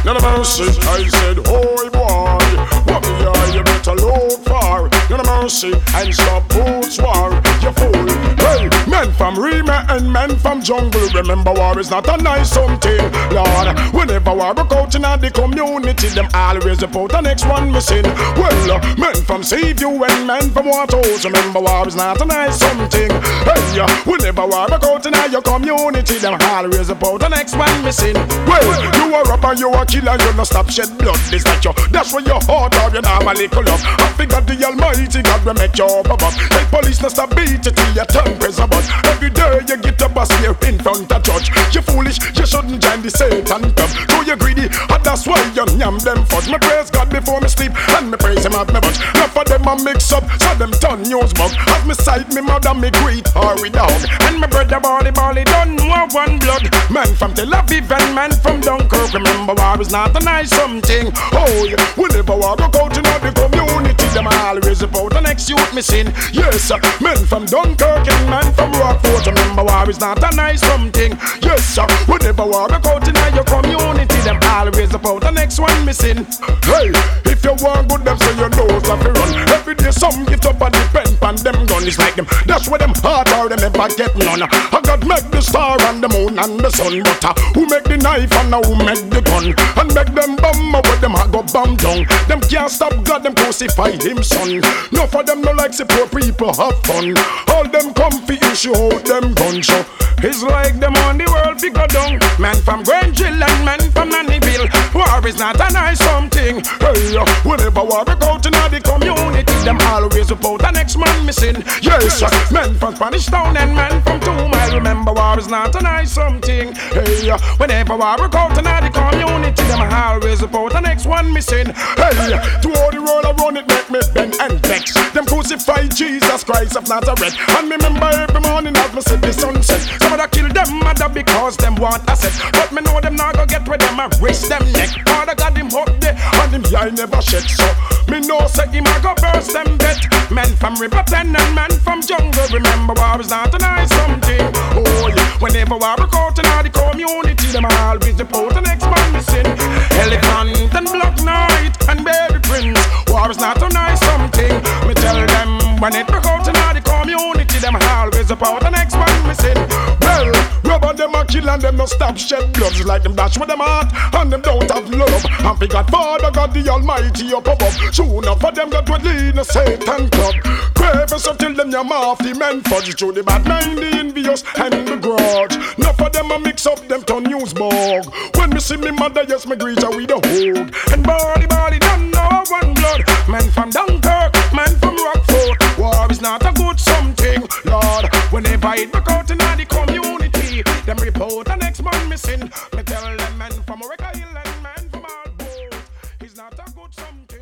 None of mercy. I said, oh boy, what me are you better look for? None of mercy. And stop boots war, you fool. Hey, men from Rima and men from jungle. Remember war is not a nice something, Lord. Whenever war broke out in the community, them always report the next one missing. Well, men from Seaview and men from Waterhouse. Remember war is not a nice something. Hey, whenever war broke out in your community, them always report the next one missing. Well, you are up and you are killer, you no stop shed blood. This like you, that's where your heart or you have a little love. I figure the Almighty God will make you up above. Hey, police no stop beat it till your tongue press a bus. Every day you get a bus here in front of judge. You foolish, you shouldn't join the Satan club. So you greedy, and that's why you yam them fudge. Me praise God before me sleep, and me praise him at me bunch. Now for them I mix up, so them turn news bug. As me sight me mother, me greet her with dog. And my brother Bally don't know one blood. Man from Tel Aviv and man from Dunkirk. Remember war is not a nice something. Oh yeah, whenever war broke out in the community, them always about the next youth missing. Yes, men from Dunkirk and man from Rockford. Remember war is not a nice something. Yes, whenever war broke out in your community, them always about the next one missing. Hey, if you want good, them say you know stuff to run. Every day some get up and depend on them gun. It's like them, that's where them heart or them never get none. I God make the star and the moon and the sun, but who make the knife and who make the gun? And make them bomb with them I go bomb down. Them can't stop God, them crucify him son. No for them no like say poor people have fun. All them comfy issue out them gun show. It's like them on the world figure down. Man from Grangeville and man from Nannyville. War is not a nice something. Hey, whenever war break out in the community, them always report the next man missing. Yes, men from Spanish Town and man from 2 Mile. Remember war is not a nice something. Hey, whenever war break out in the community, them always report the next one missing. Hey, to all the world around it make me bend and vex. Them crucify Jesus Christ of Nazareth. And me remember every morning as me see the sunset. Some of them kill them mother because them want assets. But me know them not go get where them a race them neck. Father got him up there and him eye never shed. So me know say him a go burst them dead. Men from Riverton and men from jungle. Remember war is not a nice something. Oh yeah, whenever war broke out in the community, them always report the next man missing. Elephant and Black Knight and Baby Prince. War is not a nice something. Me tell them when it broke out in the community, them always report the next man missing. Well, rubber them a kill and them no stop shed blood. It's like them dash with them heart and them don't have love. And we got Father God the Almighty up above. Soon enough for them got what lead a Satan club. Pray for so till them yam off the men fudge through the bad mind, the envious and the grudge. Enough for them a mix up them to news bug. When me see me mother, yes me greet her with a hug. And body don't know one blood. Man from Dunkirk, man from Rockford. War is not a good something, Lord. Whenever it broke out in the community, them report the next man missing. Me tell them man from Oreca Hill and man from Arbor, it's not a good something.